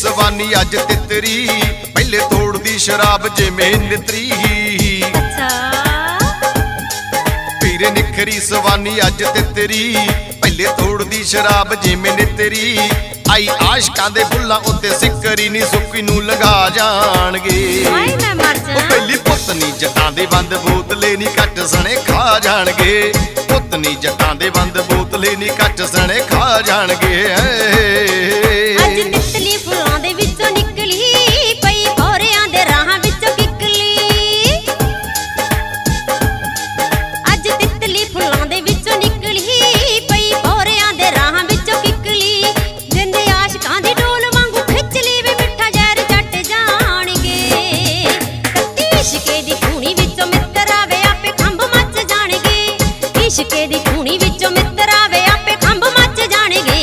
सवानी अज तितरी, पहले तोड़दी शराब जिवें नितरी। पीरे निखरी सवानी अज तितरी, पहले तोड़दी शराब जिवें नितरी। आई आशकां दे फुल्लां उत्ते सिकरी नी सुक्की नूं लगा जाणगे। पहली पुतनी जटां दे बंद बोतले नी कट सने खा जाणगे। पुतनी जटां दे बंद बोतले नी कट सने खा जाणगे। अज तितली फुलां दे विचों निकली, पई भौरियां दे राहां विचों किकली। अज तितली फुलां दे विचों निकली, पई भौरियां दे राहां विचों किकली। जिंदे आशकां दी डोल वांगू खिच ली वे मिठा जहर जट जाणगे। कत्ती इश्के दी खूनी विचों मित्र आवे आपे खंभ मच जाणगे। इश्के दी खूनी विचों मित्र आवे आपे खंभ मच जाणगे।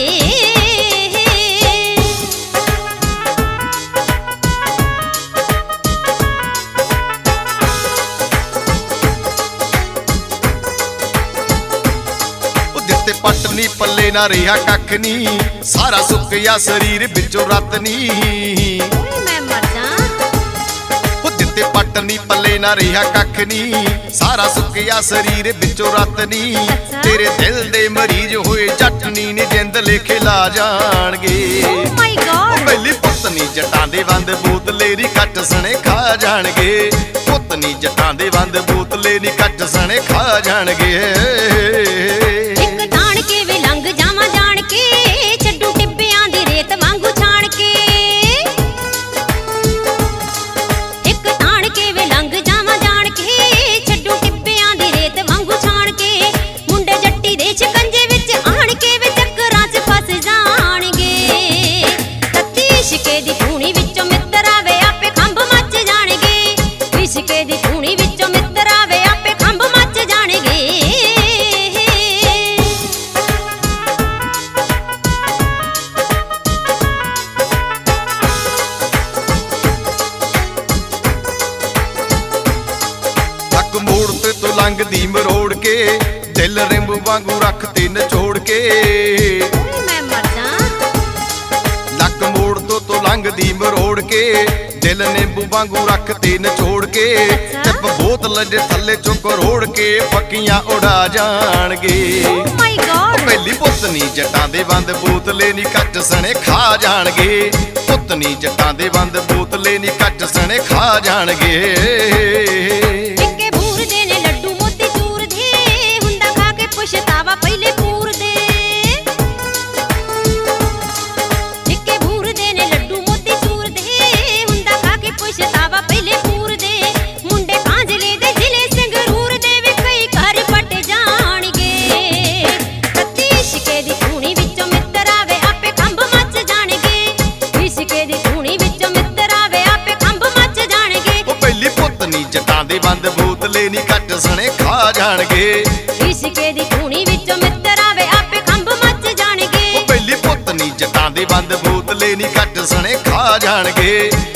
पटनी पल्ले ना रिहा कख नी, सारा सुक्या शरीर बिचों रत नी। मैं मर जा। जिते पटनी पल्ले ना रिहा कख नी, सारा सुक्या शरीर बिचों रत नी। तेरे दिल दे मरीज होए जटनी ने जिंद लेखे ला जाणगे। पहली पुतनी जटां दे बंद बोतले नी कट सने खा जाणगे। पुतनी जटां दे बंद बोतले नी कट सने खा जाणगे। के वे लंघ जावां जाण के, छड्डू टिब्बियां दी रेत वांगू छाण के। इक ताण के वे लंघ जावां जाण के, छड्डू टिब्बियां दी रेत वांगू छाण के। मुंडे जट्टी दे शिकंजे विच आण के वे चक्करां च फस जाणगे। कत्ती इश्के दी खूनी विचों मित्र आवे आपे खंभ मच जाणगे। इश्के दी खूनी विचों मित्र आवे आपे खंभ मच जाणगे। मोड़ तो लंघदी मरोड़ के, दिल रिंब वांगू रखते नचोड़ के। मैं मर जा। लक मोड़ तो लंघदी मरोड़ के, दिल निंबू वांगू रखते नचोड़ के। टिप बोतल दे थल्ले चों करोड़ के, पक्कियां उड़ा जाणगे। पहली पुतनी जटां दे बंद बोतले नी कट सने खा जाणगे। पुतनी जटां दे बंद बोतले नी कट सने खा जाणगे। पछतावा पहले पूर दे। निक्के भूर दे ने लड्डू मोती चूर दे, हुंदा खा के पछतावा पहले पूर दे। मुंडे कांजले दे जिले संगरूर दे वे कई घर पट जाणगे। कत्ती इश्के दी खूनी विचों मित्र आवे आपे खंभ मच जाणगे। इश्के दी खूनी विचों मित्र आवे आपे खंभ मच जाणगे। ओ पहली पुतनी जटां दे बंद बोतले नी कट सने खा जाणगे। इश्के दी खूनी विचों मित्र आवे आपे खंभ मच जाणगे। पहली पुतनी जटां दे बंद बोतले नी कट सने खा जाणगे।